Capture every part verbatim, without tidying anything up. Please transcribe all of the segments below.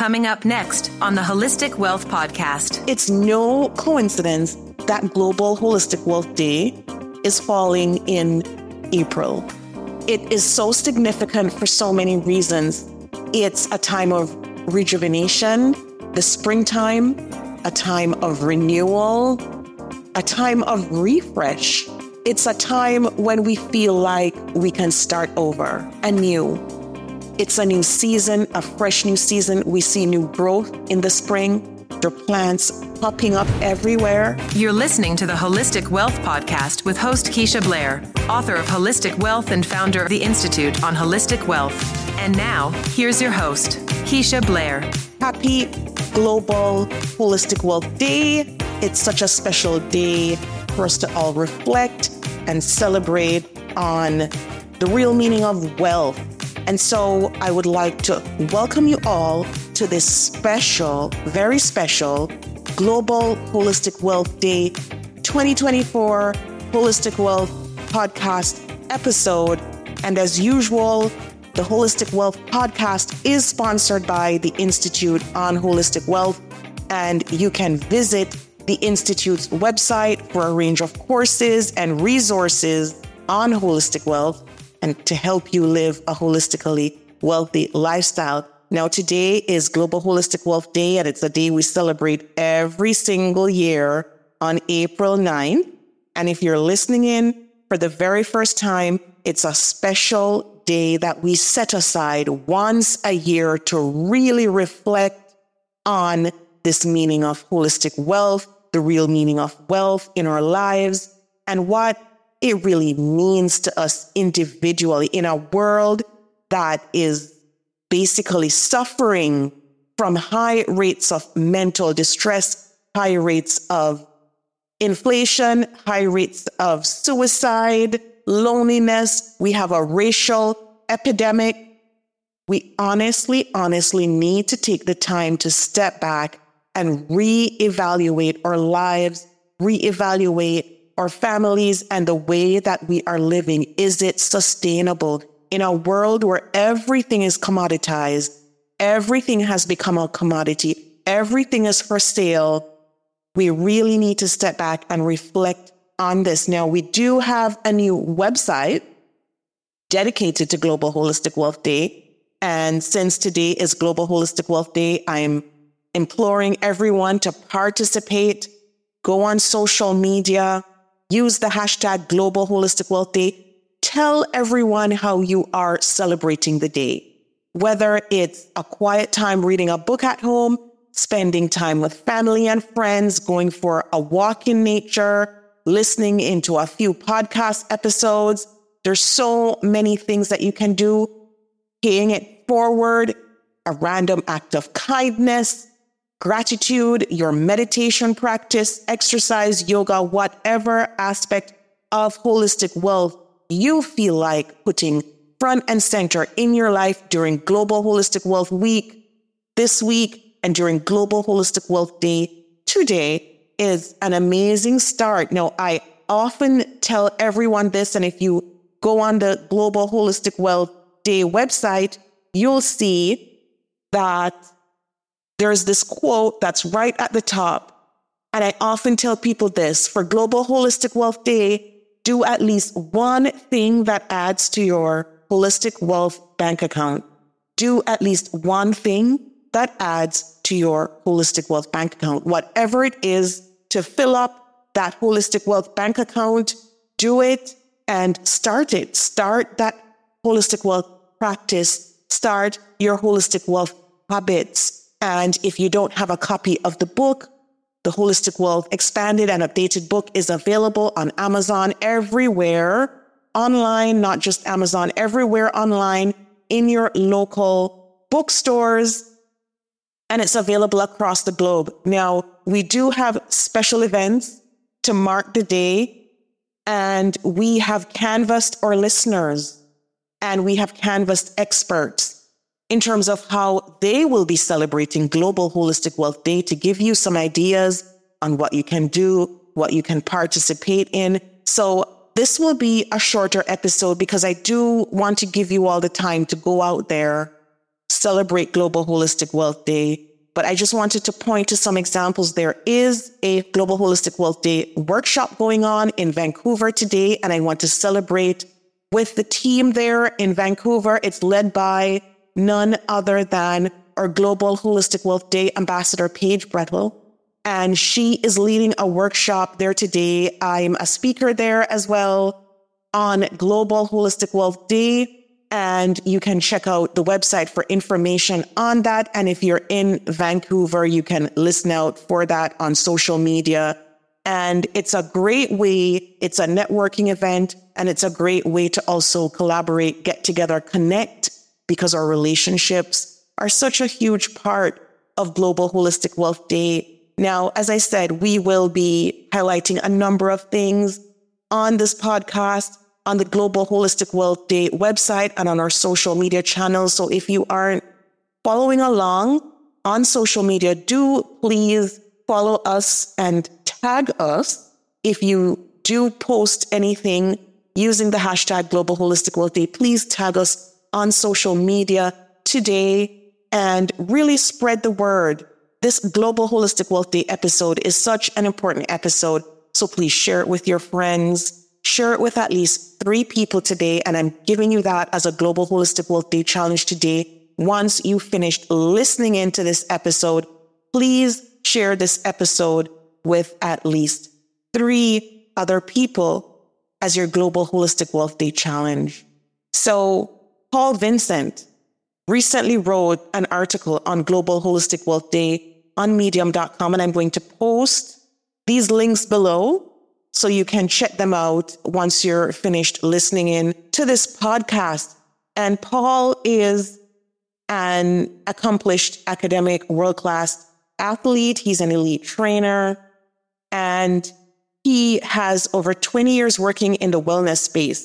Coming up next on the Holistic Wealth Podcast. It's no coincidence that Global Holistic Wealth Day is falling in April. It is so significant for so many reasons. It's a time of rejuvenation, the springtime, a time of renewal, a time of refresh. It's a time when we feel like we can start over anew. It's a new season, a fresh new season. We see new growth in the spring. There are plants popping up everywhere. You're listening to the Holistic Wealth Podcast with host Keisha Blair, author of Holistic Wealth and founder of the Institute on Holistic Wealth. And now, here's your host, Keisha Blair. Happy Global Holistic Wealth Day. It's such a special day for us to all reflect and celebrate on the real meaning of wealth. And so I would like to welcome you all to this special, very special Global Holistic Wealth Day twenty twenty-four Holistic Wealth Podcast episode. And as usual, the Holistic Wealth Podcast is sponsored by the Institute on Holistic Wealth, and you can visit the Institute's website for a range of courses and resources on holistic wealth and to help you live a holistically wealthy lifestyle. Now, today is Global Holistic Wealth Day, and it's a day we celebrate every single year on April ninth. And if you're listening in for the very first time, it's a special day that we set aside once a year to really reflect on this meaning of holistic wealth, the real meaning of wealth in our lives, and what it really means to us individually in a world that is basically suffering from high rates of mental distress, high rates of inflation, high rates of suicide, loneliness. We have a racial epidemic. We honestly, honestly need to take the time to step back and reevaluate our lives, reevaluate our families and the way that we are living. Is it sustainable? In a world where everything is commoditized, everything has become a commodity, everything is for sale, we really need to step back and reflect on this. Now, we do have a new website dedicated to Global Holistic Wealth Day. And since today is Global Holistic Wealth Day, I'm imploring everyone to participate, go on social media, use the hashtag Global Holistic Wealth Day. Tell everyone how you are celebrating the day, whether it's a quiet time reading a book at home, spending time with family and friends, going for a walk in nature, listening into a few podcast episodes. There's so many things that you can do. Paying it forward, a random act of kindness, gratitude, your meditation practice, exercise, yoga, whatever aspect of holistic wealth you feel like putting front and center in your life during Global Holistic Wealth Week, this week, and during Global Holistic Wealth Day today is an amazing start. Now, I often tell everyone this, and if you go on the Global Holistic Wealth Day website, you'll see that there's this quote that's right at the top. And I often tell people this: for Global Holistic Wealth Day, do at least one thing that adds to your holistic wealth bank account. Do at least one thing that adds to your holistic wealth bank account. Whatever it is to fill up that holistic wealth bank account, do it and start it. Start that holistic wealth practice. Start your holistic wealth habits. And if you don't have a copy of the book, the Holistic Wealth Expanded and Updated book is available on Amazon, everywhere online, not just Amazon, everywhere online in your local bookstores. And it's available across the globe. Now, we do have special events to mark the day, and we have canvassed our listeners and we have canvassed experts in terms of how they will be celebrating Global Holistic Wealth Day, to give you some ideas on what you can do, what you can participate in. So this will be a shorter episode because I do want to give you all the time to go out there, celebrate Global Holistic Wealth Day. But I just wanted to point to some examples. There is a Global Holistic Wealth Day workshop going on in Vancouver today, and I want to celebrate with the team there in Vancouver. It's led by none other than our Global Holistic Wealth Day ambassador, Paige Bretwell, and she is leading a workshop there today. I'm a speaker there as well on Global Holistic Wealth Day. And you can check out the website for information on that. And if you're in Vancouver, you can listen out for that on social media. And it's a great way. It's a networking event, and it's a great way to also collaborate, get together, connect, because our relationships are such a huge part of Global Holistic Wealth Day. Now, as I said, we will be highlighting a number of things on this podcast, on the Global Holistic Wealth Day website, and on our social media channels. So if you aren't following along on social media, do please follow us and tag us. If you do post anything using the hashtag Global Holistic Wealth Day, please tag us on social media today and really spread the word. This Global Holistic Wealth Day episode is such an important episode. So please share it with your friends. Share it with at least three people today. And I'm giving you that as a Global Holistic Wealth Day challenge today. Once you finished listening into this episode, please share this episode with at least three other people as your Global Holistic Wealth Day challenge. So Paul Vincent recently wrote an article on Global Holistic Wealth Day on medium dot com, and I'm going to post these links below so you can check them out once you're finished listening in to this podcast. And Paul is an accomplished academic, world-class athlete. He's an elite trainer, and he has over twenty years working in the wellness space.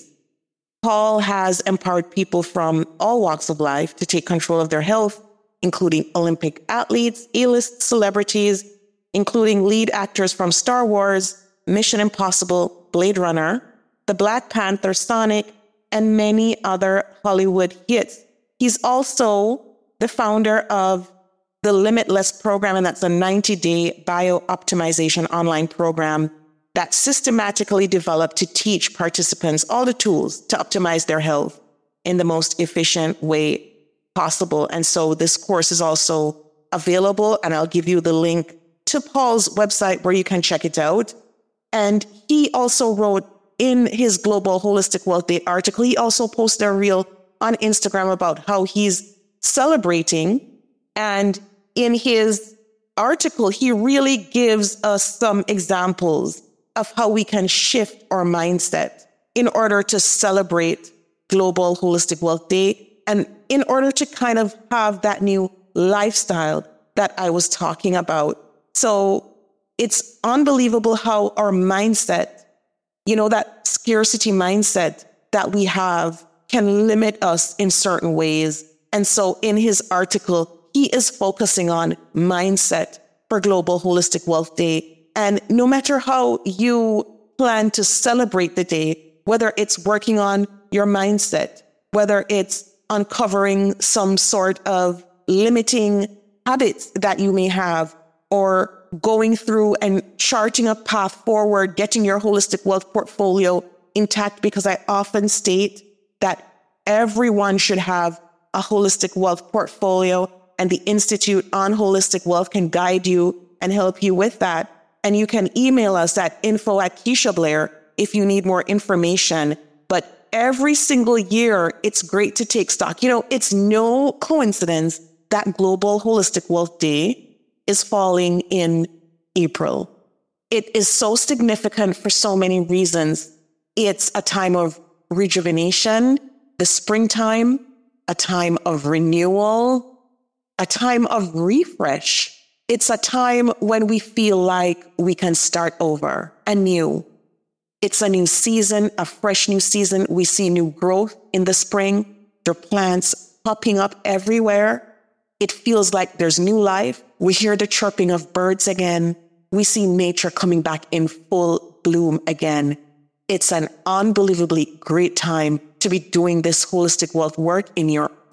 Paul has empowered people from all walks of life to take control of their health, including Olympic athletes, A-list celebrities, including lead actors from Star Wars, Mission Impossible, Blade Runner, The Black Panther, Sonic, and many other Hollywood hits. He's also the founder of the Limitless program, and that's a ninety-day bio-optimization online program that's systematically developed to teach participants all the tools to optimize their health in the most efficient way possible. And so this course is also available, and I'll give you the link to Paul's website where you can check it out. And he also wrote in his Global Holistic Wealth Day article, he also posted a reel on Instagram about how he's celebrating. And in his article, he really gives us some examples of how we can shift our mindset in order to celebrate Global Holistic Wealth Day and in order to kind of have that new lifestyle that I was talking about. So it's unbelievable how our mindset, you know, that scarcity mindset that we have can limit us in certain ways. And so in his article, he is focusing on mindset for Global Holistic Wealth Day. And no matter how you plan to celebrate the day, whether it's working on your mindset, whether it's uncovering some sort of limiting habits that you may have, or going through and charting a path forward, getting your holistic wealth portfolio intact, because I often state that everyone should have a holistic wealth portfolio, and the Institute on Holistic Wealth can guide you and help you with that. And you can email us at info at Keisha Blair if you need more information. But every single year, it's great to take stock. You know, it's no coincidence that Global Holistic Wealth Day is falling in April. It is so significant for so many reasons. It's a time of rejuvenation, the springtime, a time of renewal, a time of refresh. It's a time when we feel like we can start over anew. It's a new season, a fresh new season. We see new growth in the spring. There are plants popping up everywhere. It feels like there's new life. We hear the chirping of birds again. We see nature coming back in full bloom again. It's an unbelievably great time to be doing this holistic wealth work in your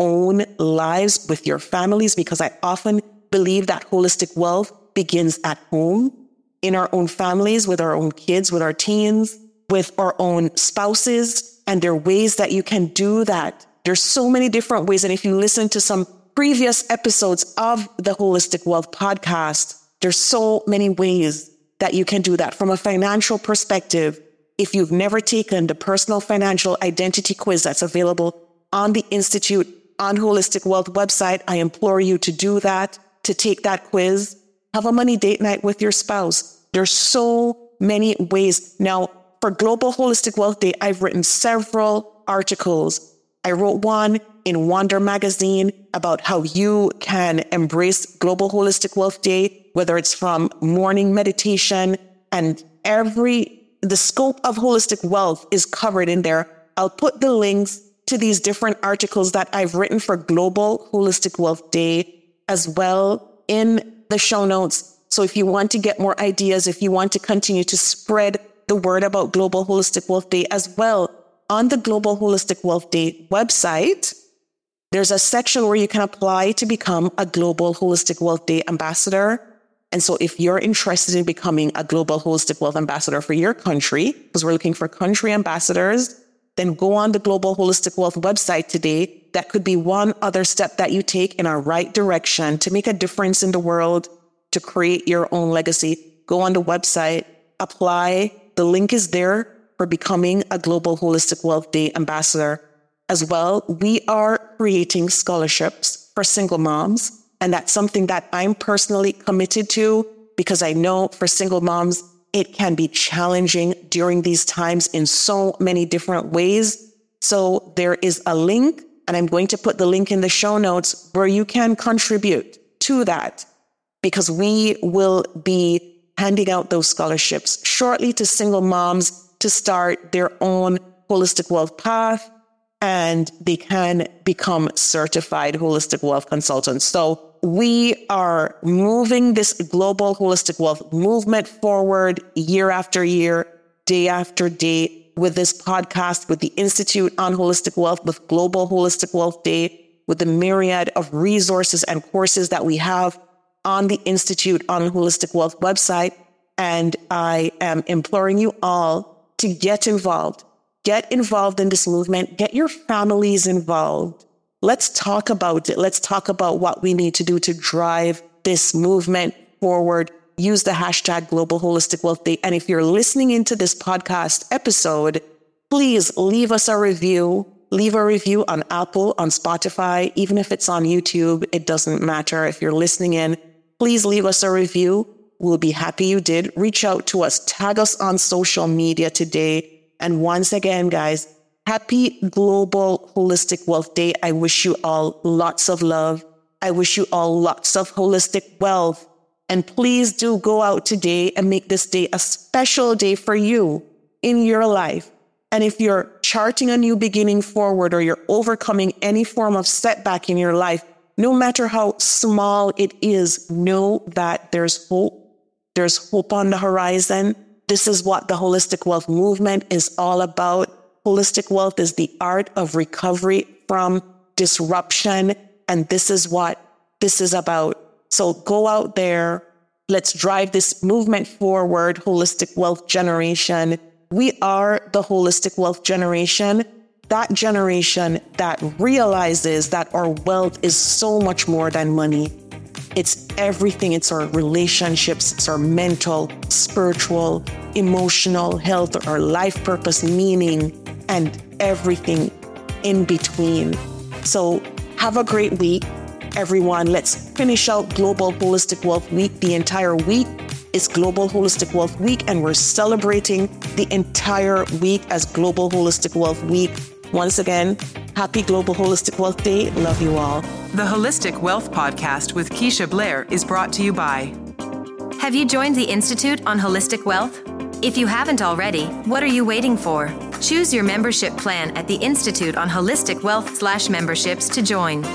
own lives with your families, because I often believe that holistic wealth begins at home, in our own families, with our own kids, with our teens, with our own spouses. And there are ways that you can do that. There's so many different ways. And if you listen to some previous episodes of the Holistic Wealth podcast, there's so many ways that you can do that. From a financial perspective, if you've never taken the personal financial identity quiz that's available on the Institute on Holistic Wealth website, I implore you to do that, to take that quiz. Have a money date night with your spouse. There's so many ways. Now, for Global Holistic Wealth Day, I've written several articles. I wrote one in Wonder Magazine about how you can embrace Global Holistic Wealth Day, whether it's from morning meditation, and every, the scope of holistic wealth is covered in there. I'll put the links to these different articles that I've written for Global Holistic Wealth Day as well in the show notes. So if you want to get more ideas, if you want to continue to spread the word about Global Holistic Wealth Day as well, on the Global Holistic Wealth Day website, there's a section where you can apply to become a Global Holistic Wealth Day ambassador. And so if you're interested in becoming a Global Holistic Wealth ambassador for your country, because we're looking for country ambassadors, then go on the Global Holistic Wealth website today. That could be one other step that you take in a right direction to make a difference in the world, to create your own legacy. Go on the website, apply. The link is there for becoming a Global Holistic Wealth Day ambassador. As well, we are creating scholarships for single moms. And that's something that I'm personally committed to, because I know for single moms, it can be challenging during these times in so many different ways. So there is a link, and I'm going to put the link in the show notes, where you can contribute to that, because we will be handing out those scholarships shortly to single moms to start their own holistic wealth path, and they can become certified holistic wealth consultants. So we are moving this global holistic wealth movement forward year after year, day after day, with this podcast, with the Institute on Holistic Wealth, with Global Holistic Wealth Day, with the myriad of resources and courses that we have on the Institute on Holistic Wealth website. And I am imploring you all to get involved. Get involved in this movement. Get your families involved. Let's talk about it. Let's talk about what we need to do to drive this movement forward. Use the hashtag Global Holistic Wealth Day. And if you're listening into this podcast episode, please leave us a review. Leave a review on Apple, on Spotify, even if it's on YouTube. It doesn't matter. If you're listening in, please leave us a review. We'll be happy you did. Reach out to us. Tag us on social media today. And once again, guys, happy Global Holistic Wealth Day. I wish you all lots of love. I wish you all lots of holistic wealth. And please do go out today and make this day a special day for you in your life. And if you're charting a new beginning forward, or you're overcoming any form of setback in your life, no matter how small it is, know that there's hope. There's hope on the horizon. This is what the Holistic Wealth movement is all about. Holistic wealth is the art of recovery from disruption. And this is what this is about. So go out there. Let's drive this movement forward. Holistic Wealth Generation. We are the Holistic Wealth Generation. That generation that realizes that our wealth is so much more than money. It's everything. It's our relationships. It's our mental, spiritual, emotional health, our life purpose, meaning, and everything in between. So have a great week, everyone. Let's finish out Global Holistic Wealth Week. The entire week is Global Holistic Wealth Week, and we're celebrating the entire week as Global Holistic Wealth Week. Once again, happy Global Holistic Wealth Day. Love you all. The Holistic Wealth Podcast with Keisha Blair is brought to you by... Have you joined the Institute on Holistic Wealth? If you haven't already, what are you waiting for? Choose your membership plan at the Institute on Holistic Wealth slash memberships to join.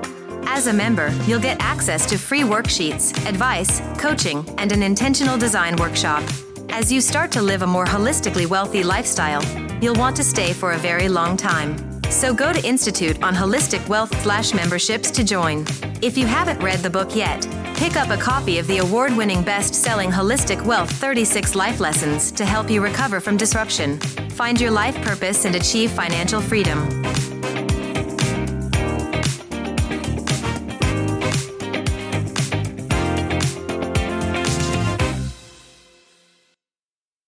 As a member, you'll get access to free worksheets, advice, coaching, and an intentional design workshop. As you start to live a more holistically wealthy lifestyle, you'll want to stay for a very long time. So go to Institute on Holistic Wealth slash memberships to join. If you haven't read the book yet, pick up a copy of the award-winning best-selling Holistic Wealth thirty-six Life Lessons to help you recover from disruption, find your life purpose, and achieve financial freedom.